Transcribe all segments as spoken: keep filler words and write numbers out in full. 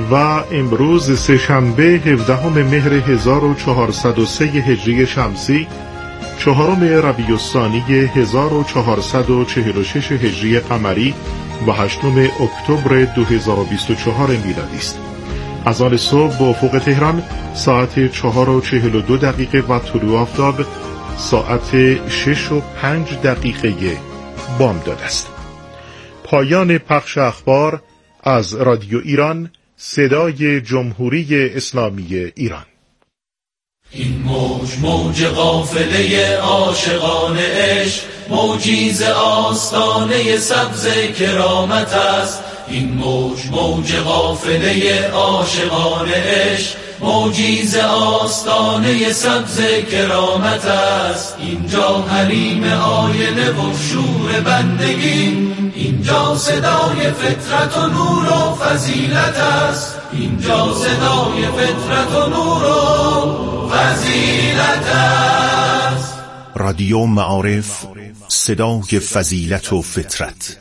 و امروز سه‌شنبه هفدهم مهر هزار و چهارصد و سه هجری شمسی، چهارم ربیع الثانی هزار و چهارصد و چهل و شش هجری قمری و هشتم اکتبر دو هزار و بیست و چهار میلادی است. از آن صبح با افق تهران ساعت چهار و چهل و دو دقیقه و طلوع آفتاب ساعت شش و پنج دقیقه بامداد است. پایان پخش اخبار از رادیو ایران، صدای جمهوری اسلامی ایران. این موج موج قافله عاشقان عشق، موجی ز آستانه سبز کرامت است. این موج موج قافله عاشقان عشق، موجی ز آستانه سبز کرامت است. اینجا حریم آینه و شور بندگی، اینجا صدای فطرت و نور و فضیلت است. اینجا صدای فطرت و نور و فضیلت است. رادیو معارف، صدای فضیلت و فطرت.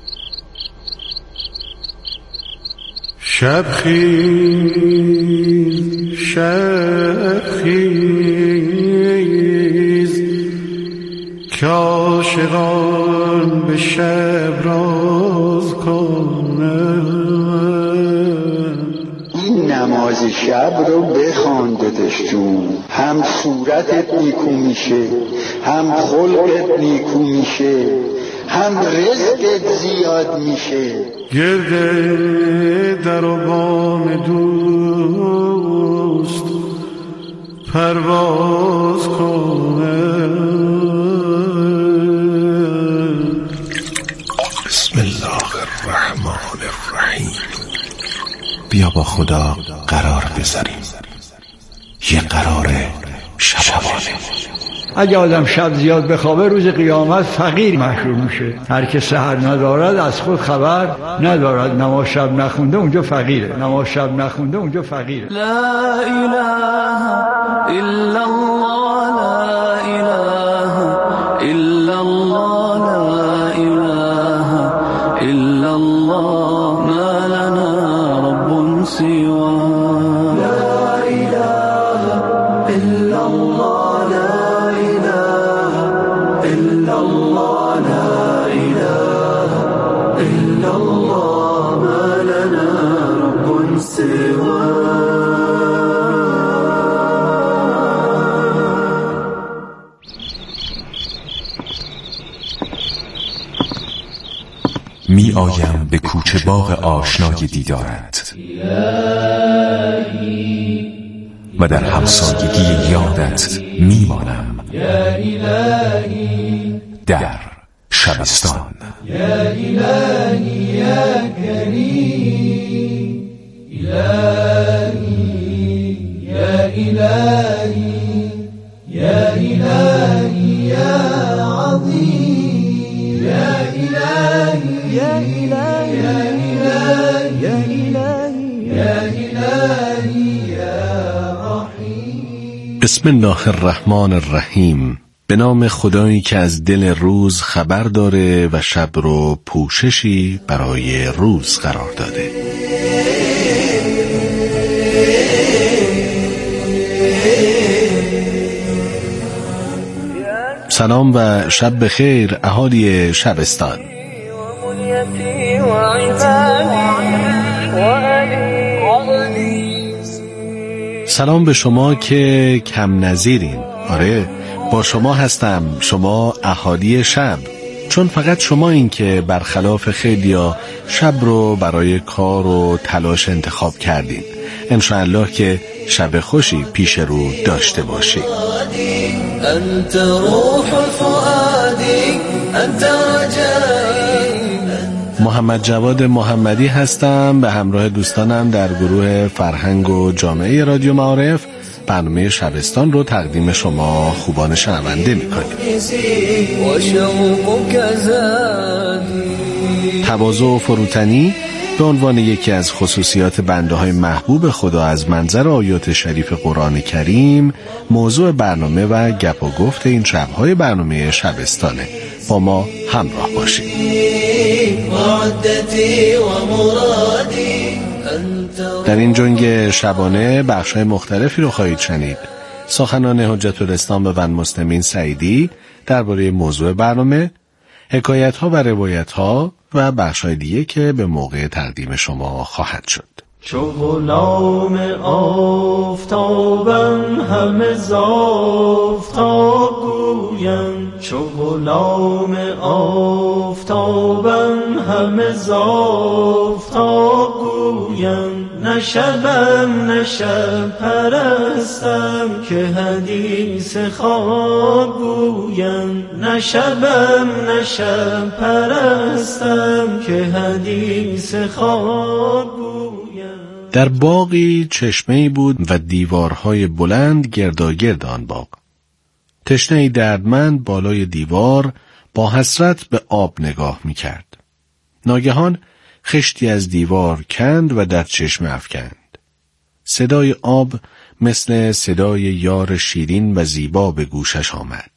شب خیز شب خیز که عاشقان به شب راز کنند. این نماز شب رو بخوان دادش جون، هم صورتت نیکو میشه، هم خلقت نیکو میشه، هم رزقت زیاد میشه. گرده در و بام دوست پرواز کنند. بسم الله الرحمن الرحیم. بیا با خدا قرار بذاریم، یه قرار شبانه. اگه آدم شب زیاد بخوابه روز قیامت فقیر محشور میشه. هر که سحر ندارد از خود خبر ندارد. نماز شب نخونده اونجا فقیره، نماز شب نخونده اونجا فقیره. لا اله الا الله، لا اله الا الله، لا اله الا الله، ما لنا رب سواه. لا اله الا الله، می آیم به کوچه باغ آشنای دیدارت و در همسایگی یادت می مانم در شبستان. یا الهی یا کریم، الهی یا الهی یا الهی یا عظیم، یا الهی یا الهی یا الهی یا الهی یا رحیم. بسم الله الرحمن الرحیم. به نام خدایی که از دل روز خبر داره و شب رو پوششی برای روز قرار داده. سلام و شب بخیر اهالی شبستان. سلام به شما که کم نظیرین. آره با شما هستم، شما اهالی شب، چون فقط شما این که برخلاف خیلیا شب رو برای کار و تلاش انتخاب کردین. انشاءالله که شب خوشی پیش رو داشته باشید. انت روح فؤادی، انت رجایی. محمد جواد محمدی هستم، به همراه دوستانم در گروه فرهنگ و جامعه رادیو معارف برنامه شبستان رو تقدیم شما خوبان شنونده می‌کنیم. تواضع و فروتنی به عنوان یکی از خصوصیات بنده‌های محبوب خدا از منظر آیات شریف قرآن کریم موضوع برنامه و گپ و گفت این شب‌های برنامه شبستانه. با ما همراه باشید. در این جنگ شبانه بخش‌های مختلفی رو خواهید شنید. سخنان حجت الاسلام و المسلمین سعیدی درباره موضوع برنامه، حکایت‌ها و روایت‌ها و بخش‌های دیگه که به موقع تقدیم شما خواهد شد. چو غلام آفتابم همه ز آفتاب گویم، چو غلام آفتابم همه ز آفتاب گویم، نه شبم نه شب پرستم که حدیث خواب گویم، نه شبم نه شب پرستم که حدیث خواب گویم. در باغی چشمه‌ای بود و دیوارهای بلند گرداگرد آن باغ. تشنه‌ای دردمند بالای دیوار با حسرت به آب نگاه می‌کرد. ناگهان خشتی از دیوار کند و در چشمه افکند. صدای آب مثل صدای یار شیرین و زیبا به گوشش آمد.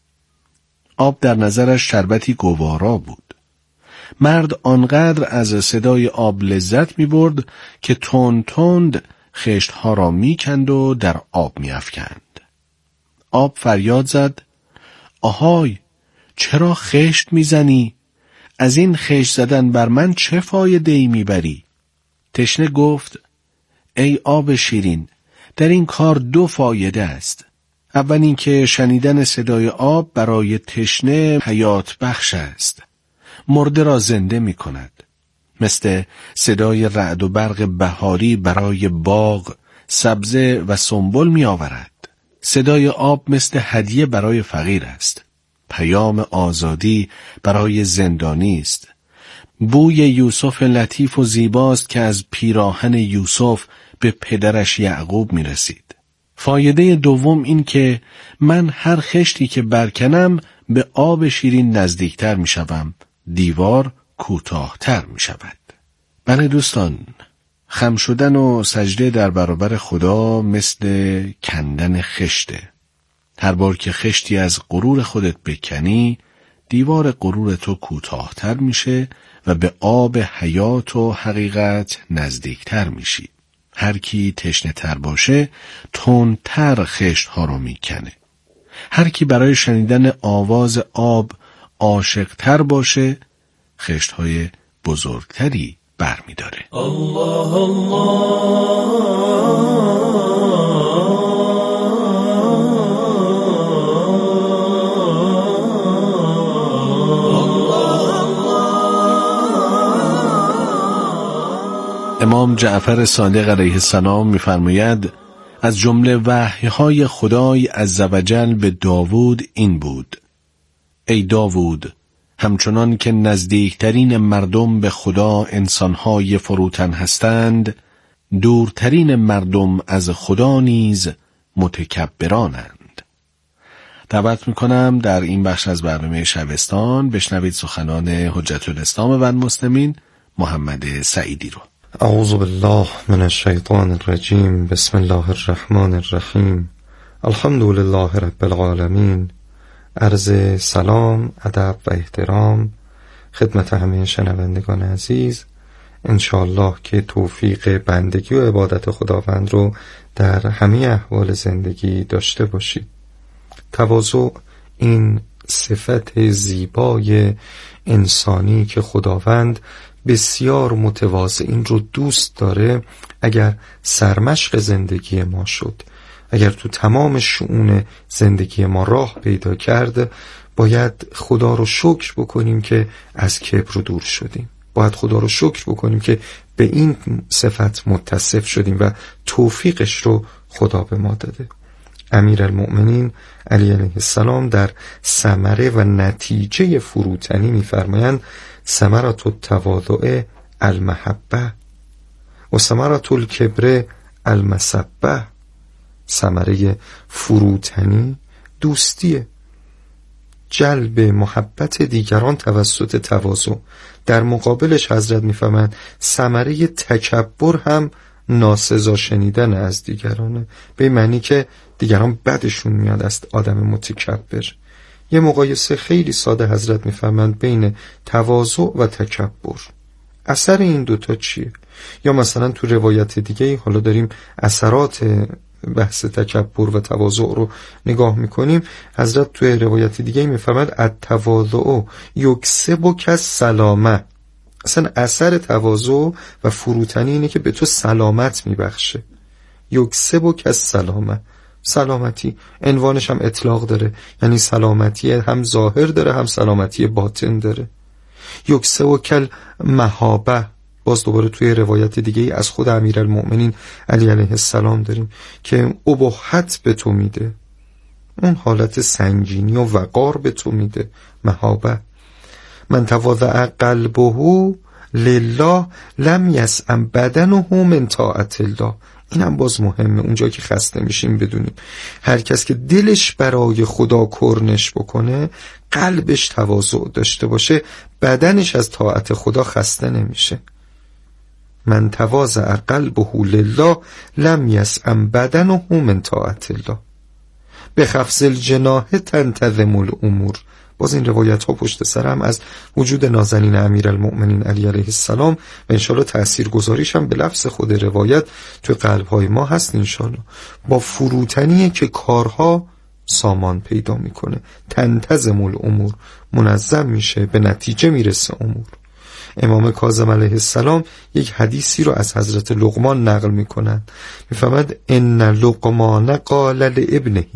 آب در نظرش شربتی گوارا بود. مرد آنقدر از صدای آب لذت می برد که تند تند خشتها را می کند و در آب می افکند. آب فریاد زد: آهای، چرا خشت می زنی؟ از این خشت زدن بر من چه فایده ای می بری؟ تشنه گفت: ای آب شیرین، در این کار دو فایده است. اول این که شنیدن صدای آب برای تشنه حیات بخش است. مرده را زنده می کند. مثل صدای رعد و برق بهاری برای باغ سبزه و سنبل می آورد. صدای آب مثل هدیه برای فقیر است. پیام آزادی برای زندانی است. بوی یوسف لطیف و زیباست که از پیراهن یوسف به پدرش یعقوب می رسید. فایده دوم این که من هر خشتی که برکنم به آب شیرین نزدیکتر می شوم. دیوار کوتاه‌تر می شود. بله دوستان، خم شدن و سجده در برابر خدا مثل کندن خشته. هر بار که خشتی از غرور خودت بکنی، دیوار غرور تو کوتاه‌تر میشه و به آب حیات و حقیقت نزدیکتر میشی. هر کی تشنه تر باشه، تندتر خشت ها رو میکنه. هر کی برای شنیدن آواز آب عاشق تر باشه، خشت های بزرگتری بر می داره. الله الله امام جعفر صادق علیه السلام می‌فرماید از جمله وحی‌های خدای عزوجل به داوود این بود: ای داوود، همچنان که نزدیکترین مردم به خدا انسانهای فروتن هستند، دورترین مردم از خدا نیز متکبرانند. دعوت میکنم در این بخش از برنامه شبستان بشنوید سخنان حجت الاسلام و المسلمین محمد سعیدی رو. اعوذ بالله من الشیطان الرجیم. بسم الله الرحمن الرحیم. الحمد لله رب العالمین. عرض سلام، ادب و احترام خدمت همه شنوندگان عزیز. انشاءالله که توفیق بندگی و عبادت خداوند رو در همه احوال زندگی داشته باشید. تواضع این صفت زیبای انسانی که خداوند بسیار متواضعین رو دوست داره، اگر سرمشق زندگی ما شد، اگر تو تمام شؤون زندگی ما راه پیدا کرد، باید خدا رو شکر بکنیم که از کبر رو دور شدیم. باید خدا رو شکر بکنیم که به این صفت متصف شدیم و توفیقش رو خدا به ما داده. امیرالمؤمنین علی علیه السلام در ثمره و نتیجه فروتنی می‌فرمایند: ثمرة التواضع المحبه و ثمرة الکبر المسبه. ثمره فروتنی دوستیه، جلب محبت دیگران توسط تواضع. در مقابلش حضرت میفهمند ثمره تکبر هم ناسزا شنیدن از دیگرانه، به معنی که دیگران بدشون میاد از آدم متکبر. یه مقایسه خیلی ساده حضرت میفهمند بین تواضع و تکبر. اثر این دوتا چیه؟ یا مثلا تو روایت دیگه، حالا داریم اثرات بحث تکبر و تواضع رو نگاه میکنیم، حضرت تو روایت دیگه میفرماد التواضع یکسبک السلامه. اصلا اثر تواضع و فروتنی اینه که به تو سلامت میبخشه. یکسبک السلامه، سلامتی عنوانش هم اطلاق داره، یعنی سلامتی هم ظاهر داره هم سلامتی باطن داره. یکسبک المحابه، باز دوباره توی روایت دیگه از خود امیرالمؤمنین علی علیه السلام داریم که ابهت به تو میده، اون حالت سنگینی و وقار به تو میده، محابه. من تواضع قلبه لله لم یسأم بدنه من طاعت الله. این هم باز مهمه، اونجا که خسته میشیم بدونیم هر کس که دلش برای خدا کرنش بکنه، قلبش تواضع داشته باشه، بدنش از طاعت خدا خسته نمیشه. من تواضع قلبه لله لم یسأم بدنه من طاعت الله. بخفض الجناح تنتظم الامور. باز این روایت ها پشت سر هم از وجود نازنین امیرالمؤمنین علی علیه السلام و انشالله تأثیر گذاریش هم به لفظ خود روایت توی قلب های ما هست انشالله. با فروتنیه که کارها سامان پیدا میکنه، تنتظم الامور، منظم میشه، به نتیجه میرسه امور. امام کاظم علیه السلام یک حدیثی رو از حضرت لقمان نقل میکنند، میفهمد ان لقمان قال لابنه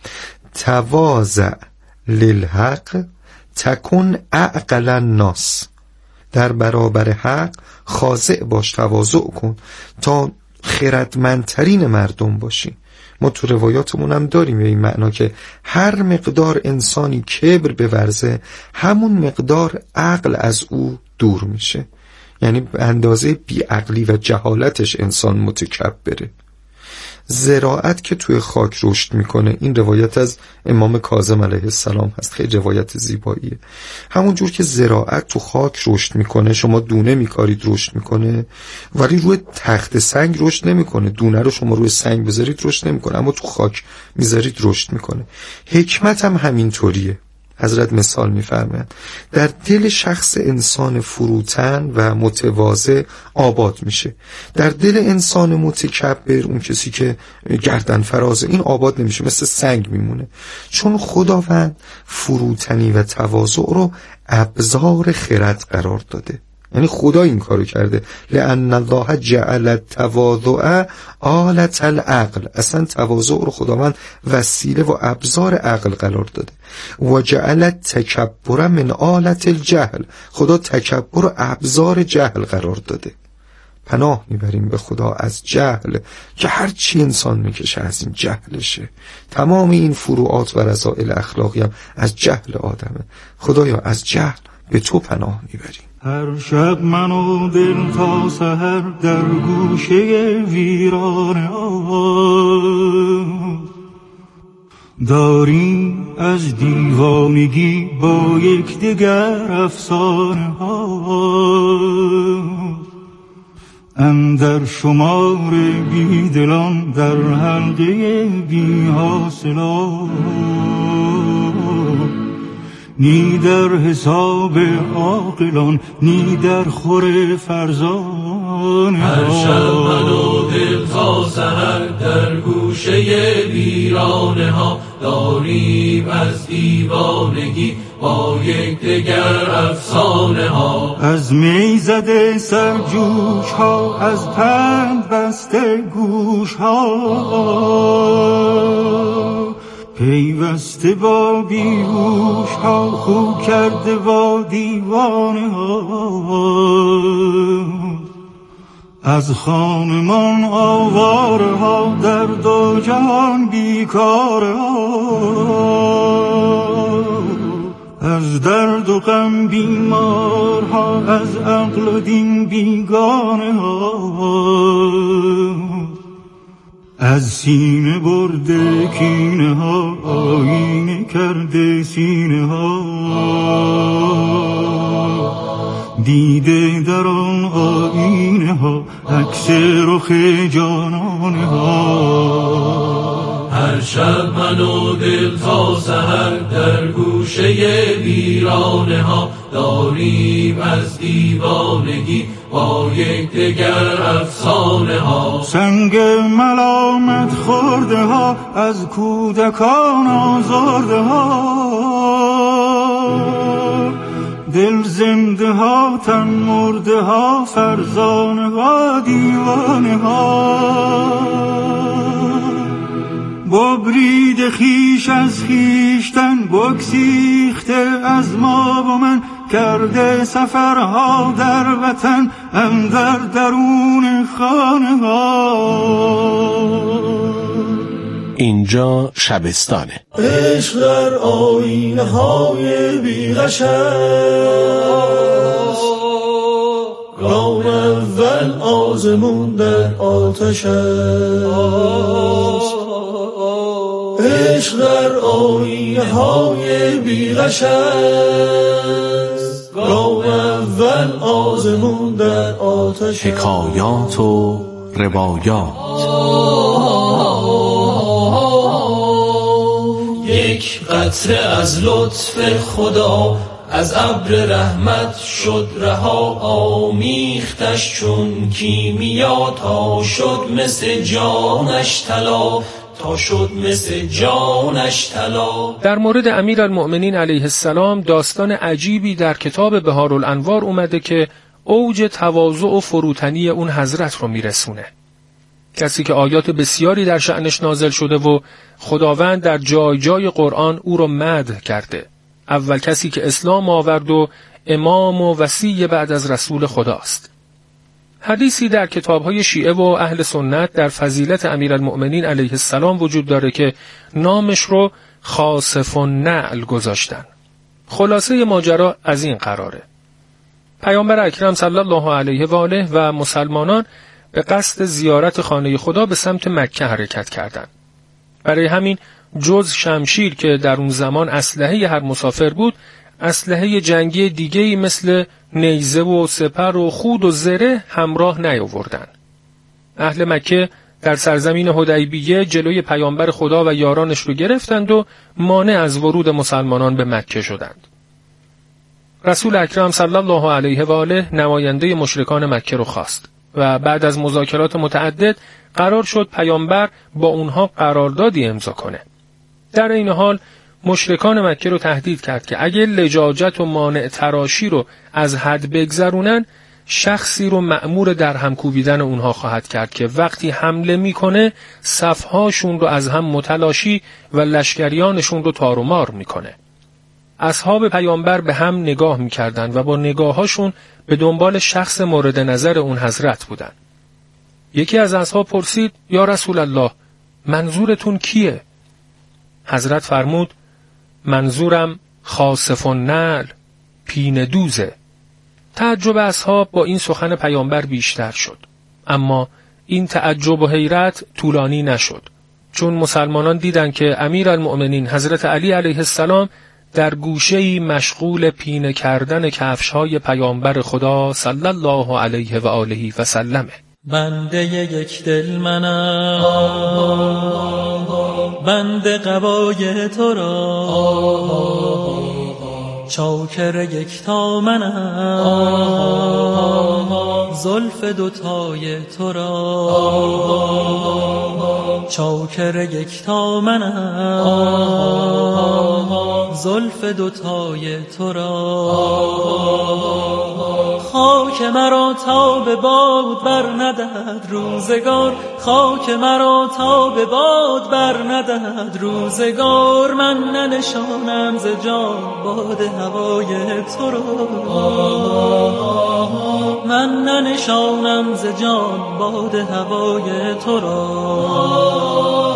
تواضع للحق تکن اعقل الناس. در برابر حق خاضع باش، تواضع کن تا خردمندترین مردم باشی. ما تو روایاتمون هم داریم به این معنا که هر مقدار انسانی کبر بورزه، همون مقدار عقل از او دور میشه. یعنی به اندازه بیعقلی و جهالتش انسان متکبره. زراعت که توی خاک رشد میکنه، این روایت از امام کاظم علیه السلام هست، خیلی روایت زیباییه. همون جور که زراعت تو خاک رشد میکنه، شما دونه میکارید رشد میکنه، ولی روی تخت سنگ رشد نمیکنه. دونه رو شما روی سنگ بذارید رشد نمیکنه، اما تو خاک میذارید رشد میکنه. حکمت هم همینطوریه. حضرت مثال میفرمایند در دل شخص انسان فروتن و متواضع آباد میشه، در دل انسان متکبر، اون کسی که گردن فرازه، این آباد نمیشه، مثل سنگ میمونه. چون خداوند فروتنی و تواضع رو ابزار خرد قرار داده، یعنی خدا این کارو کرده. لأن الله جعل التواضع آلة العقل. اصلا تواضع رو خداوند وسیله و ابزار عقل قرار داده. و جعل التکبر من آلة الجهل. خدا تکبر رو ابزار جهل قرار داده. پناه میبریم به خدا از جهل که هر چی انسان میکشه از این جهلشه. تمام این فروعات و رذائل اخلاقی هم از جهل آدمه. خدایا از جهل به تو پناه میبریم. هر شب من و دل تا سحر در گوشه ویران آواز داریم از دیوانگی با یک دگر افسانه ها. اندر شمار بی دلان در حلقه بی حاصلان، نی در حساب عاقلان نی در خور فرزان. هر شب من و دل تا سحر در گوشه ویرانه ها داریم از دیوانگی با یک دگر افسانه ها. از می زده سرجوش ها، از پند بسته گوش ها، پیوسته با بیهوش ها، خو کرده با دیوانه ها. از خانمان آواره ها، در دو جهان بیکاره ها، از درد و غم بیمار ها، از عقل و دین بیگانه ها. از سینه برده کینه ها، آینه کرده سینه ها، دیده در آن آینه ها، عکس رخ جانانه ها. هر شب من و دل تا سحر در گوشه ویرانه ها داریم از دیوانگی با یک دگر افسانه ها. سنگ ملامت خورده ها از کودکان آزرده ها، دل زنده ها تن مرده ها فرزانه ها دیوانه ها. ببرید خیش از خیشتن بگسیخته از ما و من کرده سفرها در وطن اندر درون خانه ها. اینجا شبستانه. عشق در آینه های بیغش است، گام اول آزمون در آتش است. عشق در آینه های بیغش است، گام اول آزمون در آتش. حکایات و روایات. یک قطره از لطف خدا از ابر رحمت شد رها، آمیختش چون کیمیا تا شد مثل جانش طلا، تا شد مثل جانش طلا. در مورد امیرالمؤمنین علیه السلام داستان عجیبی در کتاب بهارالانوار اومده که اوج تواضع و فروتنی اون حضرت رو میرسونه. کسی که آیات بسیاری در شأنش نازل شده و خداوند در جای جای قرآن او رو مدح کرده. اول کسی که اسلام آورد و امام و وصی بعد از رسول خداست. حدیثی در کتاب‌های شیعه و اهل سنت در فضیلت امیرالمؤمنین علیه السلام وجود داره که نامش رو خاسف النعل گذاشتن. خلاصه ماجرا از این قراره: پیامبر اکرم صلی الله علیه و آله و مسلمانان به قصد زیارت خانه خدا به سمت مکه حرکت کردند. برای همین جز شمشیر که در اون زمان اسلحه هر مسافر بود، اسلحه جنگی دیگه‌ای مثل نیزه و سپر و خود و زره همراه نیاوردند. اهل مکه در سرزمین حدیبیه جلوی پیامبر خدا و یارانش رو گرفتند و مانع از ورود مسلمانان به مکه شدند. رسول اکرم صلی الله علیه و آله نماینده مشرکان مکه رو خواست و بعد از مذاکرات متعدد قرار شد پیامبر با اونها قراردادی امضا کنه. در این حال مشرکان مکه رو تهدید کرد که اگه لجاجت و مانع تراشی رو از حد بگذرونن، شخصی رو مأمور در هم کوبیدن اونها خواهد کرد که وقتی حمله میکنه صفهاشون رو از هم متلاشی و لشکریانشون رو تار و مار میکنه. اصحاب پیامبر به هم نگاه میکردن و با نگاهاشون به دنبال شخص مورد نظر اون حضرت بودن. یکی از اصحاب پرسید: یا رسول الله، منظورتون کیه؟ حضرت فرمود: منظورم خاسف النعل، پینه دوزه. تعجب اصحاب با این سخن پیامبر بیشتر شد، اما این تعجب و حیرت طولانی نشد، چون مسلمانان دیدند که امیرالمؤمنین حضرت علی علیه السلام در گوشه‌ای مشغول پینه کردن کفش‌های پیامبر خدا صلی الله علیه و آله و سلمه. بنده یک دل منم، بنده قبای تو را، چاکر یکتا منم، زلف دوتای تو را، چاکر یکتا منم، زلف دوتای تو را. خاک مرا تا به باد بر ندهد روزگار، خاک مرا تا به باد بر ندهد روزگار، من ننشانم ز جان باد هوای تو را، من ننشانم ز جان باد هوای تو را.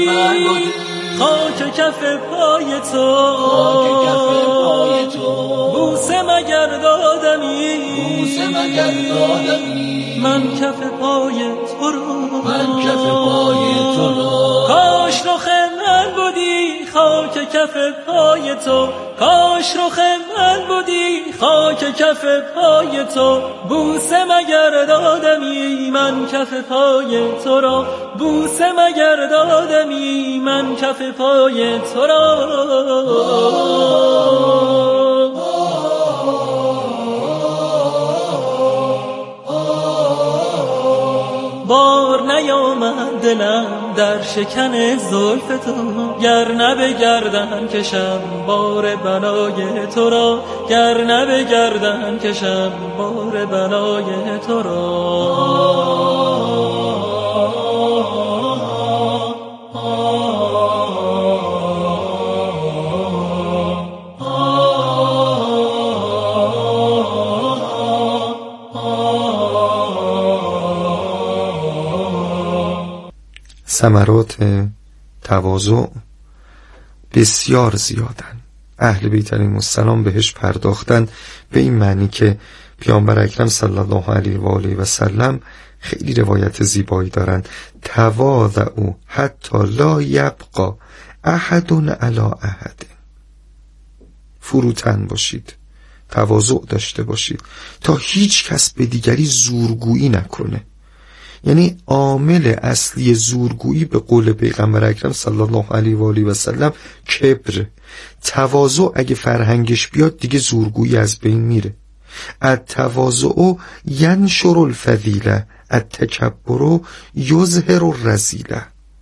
خاک کف پای تو بوسه مگر دادمی بوسه مگر دادمی من کف پای تو را من کف پای تو را کاش رخ من بودی خاک کف پای تو کاش رخ من بودی خاک کف پای تو بوسه مگر دادمی من کف پای تو را بوسه مگر دادمی من کف پای تو را بار نیامد دلم در شکن زلف تو گر نه به گردن کشم بار بلای تو را گر نه به گردن کشم بار بلای تو را ثمرات تواضع بسیار زیادن. اهل بیت علیهم السلام بهش پرداختن به این معنی که پیامبر اکرم صلی الله علیه و آله و سلم خیلی روایت زیبایی دارن. تواضعوا حتی لا یبقى احد علی احد. فروتن باشید، تواضع داشته باشید تا هیچ کس به دیگری زورگویی نکنه. یعنی عامل اصلی زورگویی به قول پیغمبر اکرم صلی الله علیه و آله و سلم کبر. تواضع اگه فرهنگش بیاد دیگه زورگویی از بین میره. التواضع ینشر الفضیله التکبر یظهر الرذیله.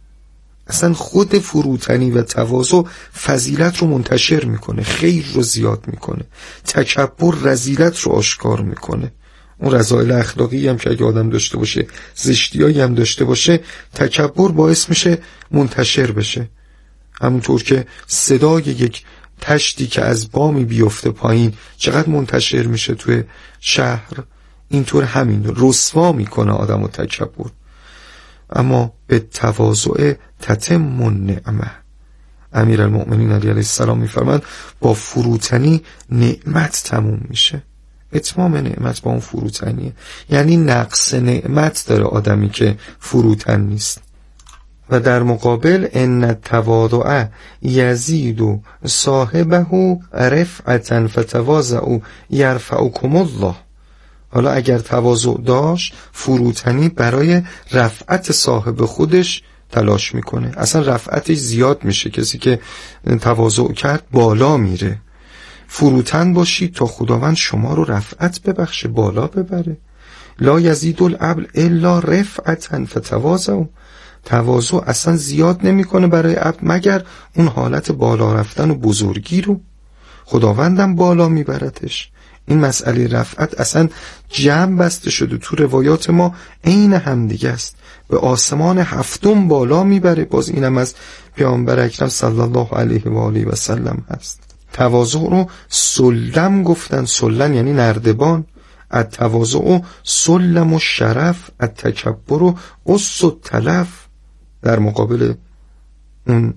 اصلا خود فروتنی و تواضع فضیلت رو منتشر میکنه، خیر رو زیاد میکنه. تکبر رذیلت رو آشکار میکنه. اون رذایل اخلاقی هم که اگه آدم داشته باشه، زشتیایی هم داشته باشه، تکبر باعث میشه منتشر بشه. همونطور که صدای یک تشتی که از بامی بیفته پایین چقدر منتشر میشه توی شهر، اینطور همین رسوا میکنه آدم و تکبر. اما به تواضع تتم النعمه. امیرالمؤمنین علی علیه السلام میفرماند با فروتنی نعمت تموم میشه. اتمام نعمت با اون فروتنیه. یعنی نقص نعمت داره آدمی که فروتن نیست. و در مقابل ان التواضع یزید صاحبه رفعة فتواضعوا یرفعکم الله. حالا اگر تواضع داشت، فروتنی برای رفعت صاحب خودش تلاش میکنه. اصلا رفعتش زیاد میشه. کسی که تواضع کرد بالا میره. فروتن باشید تا خداوند شما رو رفعت ببخشه، بالا ببره. لا یزید العبد الا رفعة فتواضعوا. تواضع اصلا زیاد نمیکنه برای عبد مگر اون حالت بالا رفتن و بزرگی رو. خداوندم بالا میبرتش. این مسئله رفعت اصلا جمع بسته شده تو روایات ما، عین هم دیگه است. به آسمان هفتم بالا میبره. باز اینم از پیامبر اکرم صلی الله علیه و آله و سلم هست. تواضع رو سلم گفتن. سلم یعنی نردبان. التواضع سلم و شرف، التکبر و قص و تلف. در مقابل اون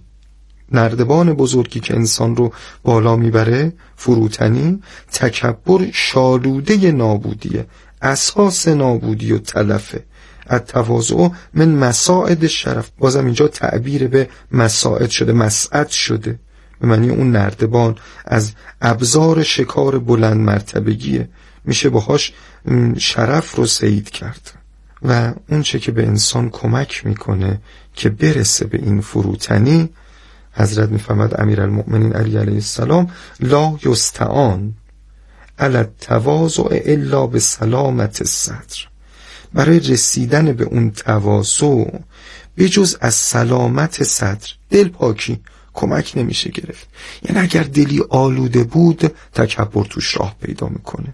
نردبان بزرگی که انسان رو بالا میبره، فروتنی، تکبر شالوده نابودیه، اساس نابودی و تلفه. التواضع من مساعد شرف. بازم اینجا تعبیر به مساعد شده، مسعد شده، به معنی اون نردبان از ابزار شکار بلند مرتبگیه، میشه باهاش شرف رو صید کرد. و اون چه که به انسان کمک میکنه که برسه به این فروتنی، حضرت میفرماد امیرالمؤمنین علی علیه السلام لا یستعان علی التواضع الا بسلامت الصدر. برای رسیدن به اون تواضع بجز از سلامت صدر، دل پاکی، کمک نمیشه گرفت. یعنی اگر دلی آلوده بود تکبر توش راه پیدا میکنه.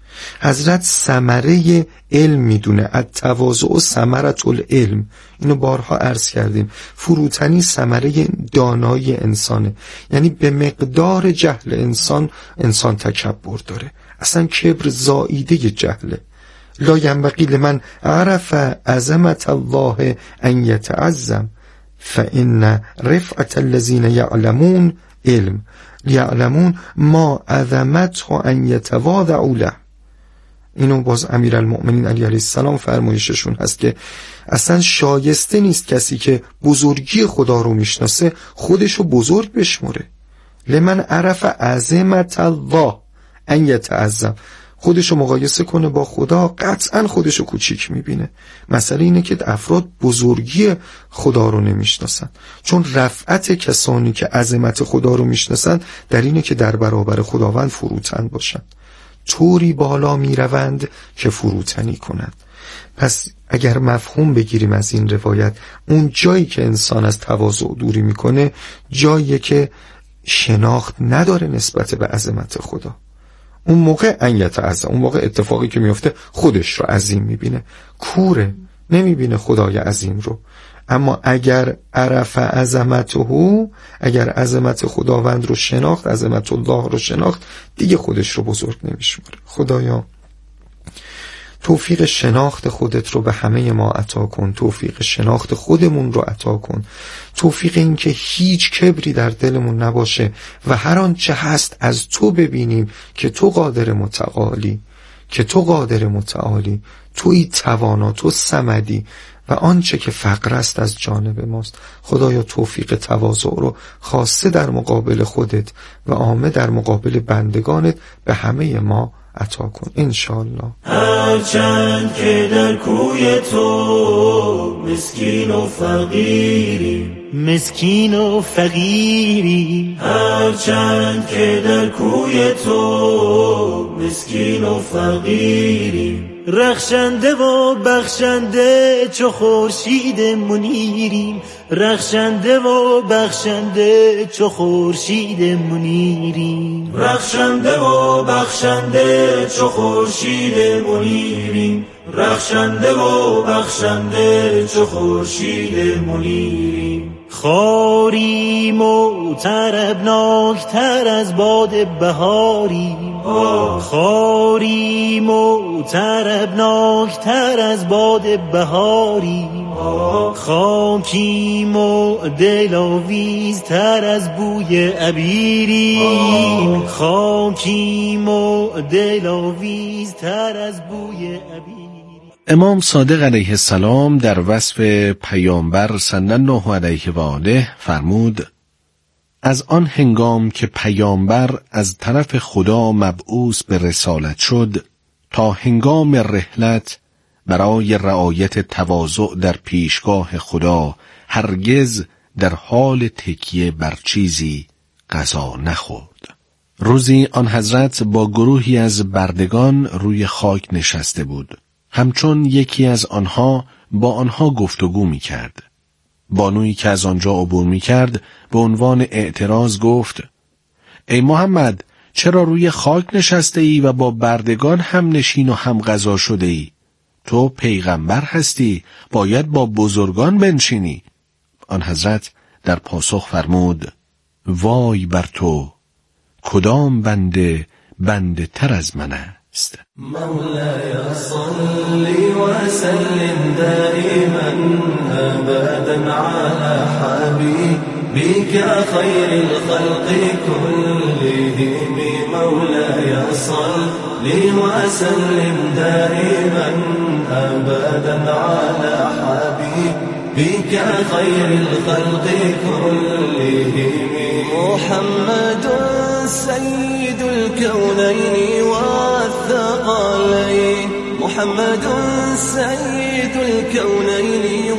حضرت ثمره علم میدونه. التواضع ثمرة العلم. اینو بارها عرض کردیم. فروتنی ثمره دانایی انسانه. یعنی به مقدار جهل انسان، انسان تکبر داره. اصلا کبر زائیده جهله. لا ینبغی لمن عرف عظمت الله ان یتعظم فان رفعة الذین یعلمون علم لیعلمون ما عظمته ان یتواضعوا له. اینو باز امیرالمؤمنین علی علیه السلام فرمایششون هست که اصلا شایسته نیست کسی که بزرگی خدا رو میشناسه خودشو بزرگ بشمره. لمن عرف عظمت الله ان یتعظم، خودشو مقایسه کنه با خدا قطعا خودشو کوچیک میبینه. مسئله اینه که افراد بزرگی خدا رو نمیشناسن، چون رفعت کسانی که عظمت خدا رو میشناسن در اینه که در برابر خداوند فروتن باشن، طوری بالا میروند که فروتنی کنند. پس اگر مفهوم بگیریم از این روایت، اون جایی که انسان از تواضع دوری میکنه جایی که شناخت نداره نسبت به عظمت خدا. اون موقع انیت عظم، اون موقع اتفاقی که میفته خودش رو عظیم میبینه، کوره، نمیبینه خدای عظیم رو. اما اگر عرف عظمته، اگر عظمت خداوند رو شناخت، عظمت الله رو شناخت، دیگه خودش رو بزرگ نمیشماره. خدایا توفیق شناخت خودت رو به همه ما عطا کن، توفیق شناخت خودمون رو عطا کن، توفیق این که هیچ کبری در دلمون نباشه و هر آنچه هست از تو ببینیم که تو قادر متعالی، که تو قادر متعالی، تویی توانا، تو صمدی و آنچه که فقر است از جانب ماست. خدایا توفیق تواضع رو خاصه در مقابل خودت و عامه در مقابل بندگانت به همه ما عطا کن انشاءالله. هرچند که در کوی تو مسکین و فقیری، مسکین و فقیری، هرچند که در کوی تو مسکین و فقیری، رخشنده و بخشنده چو خورشید منیریم، رخشنده و بخشنده چو خورشید منیریم، رخشنده و بخشنده چو خورشید منیریم، رخشنده و بخشنده چو خورشید منیریم. خاریم و طربناکتر از باد بهاریم، خاریم و طربناکتر از باد بهاریم، خاکیم و دلاویزتر از بوی عبیریم، خاکیم و دلاویزتر از بوی عبیریم. امام صادق علیه السلام در وصف پیامبر صلی الله علیه و آله فرمود: از آن هنگام که پیامبر از طرف خدا مبعوث به رسالت شد تا هنگام رحلت برای رعایت تواضع در پیشگاه خدا هرگز در حال تکیه بر چیزی غذا نخورد. روزی آن حضرت با گروهی از بردگان روی خاک نشسته بود. همچون یکی از آنها با آنها گفتگو می کرد. بانویی که از آنجا عبور می کرد به عنوان اعتراض گفت: ای محمد، چرا روی خاک نشسته ای و با بردگان هم نشین و هم غذا شده ای؟ تو پیغمبر هستی، باید با بزرگان بنشینی. آن حضرت در پاسخ فرمود: وای بر تو، کدام بنده بنده تر از من است؟ مولاي صل وسلم دائما أبدا على حبيبك خير الخلق كلهم. مولاي صل وسلم دائما أبدا على حبيبك خير الخلق كلهم. محمد سيد الكونين والثقلين، محمد سيد الكونين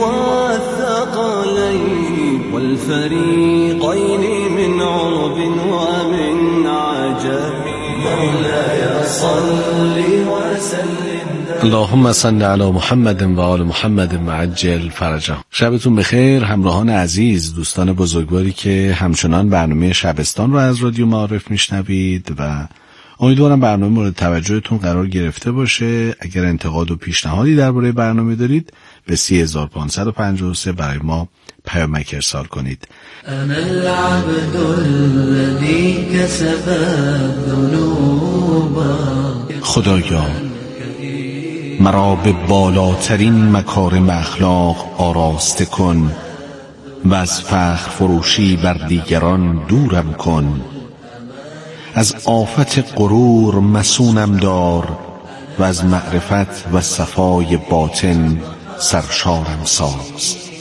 والثقلين والفريقين من عرب ومن عجم. مولاي صل وسلم. اللهم صل علی محمد و آل محمد معجل فرجهم. شبتون بخیر همراهان عزیز، دوستان بزرگواری که همچنان برنامه شبستان رو از رادیو معارف میشنوید و امیدوارم برنامه مورد توجهتون قرار گرفته باشه. اگر انتقاد و پیشنهادی درباره برنامه دارید به سی هزار و پانصد و پنجاه و سه برای ما پیامک ارسال کنید. انا العبد الذي كسب الذنوب. خدایا مرا به بالاترین مکارم اخلاق آراسته کن و از فخر فروشی بر دیگران دورم کن. از آفت غرور مسونم دار و از معرفت و صفای باطن سرشارم ساز.